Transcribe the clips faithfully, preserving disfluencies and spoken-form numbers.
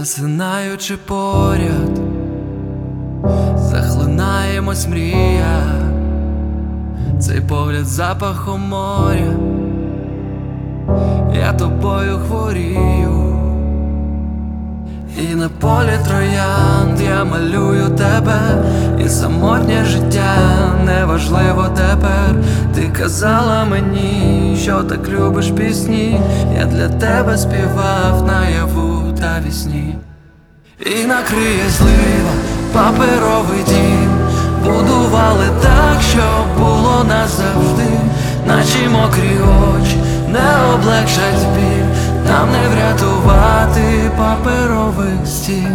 Засинаючи поряд, захлинаємось мрія, цей погляд запахом моря, я тобою хворію. І на полі троянд я малюю тебе, і самотнє життя неважливо тепер. Ти казала мені, що так любиш пісні, я для тебе співав наяву та вісні. І накриє злива паперовий дім, будували так, щоб було назавжди. Наші мокрі очі не облегшать біль, нам не врятувати паперових стін.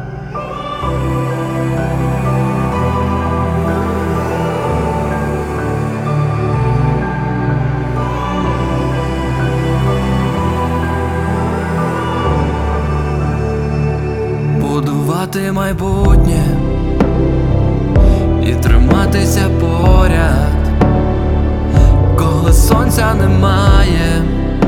Будувати майбутнє і триматися поряд, коли сонця немає,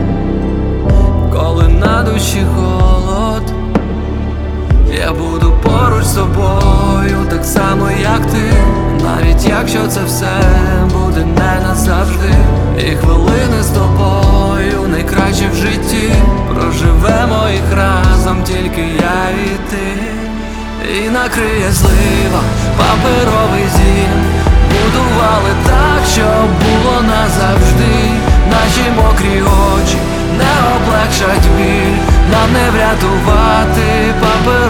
коли на душі холод. Я буду поруч з собою, так само як ти, навіть якщо це все буде не назавжди. І хвилини з тобою найкращі в житті, проживемо їх разом, тільки я і ти. І накриє злива паперовий дім, будували так, щоб було назавжди. Наші мокрі очі не облегшать біль, нам не врятувати паперовий